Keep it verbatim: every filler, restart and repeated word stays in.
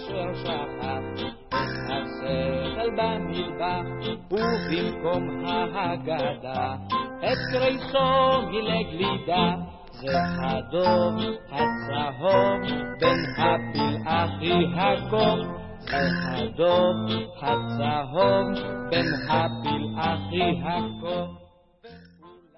אשר שכח את השכל במטבח, ובמקום ההגדה את קריסו מילא גלידה. זה הדוב הצהוב בן הפלאחי הקוף, זה הדוב הצהוב בן הפלאחי הקוף.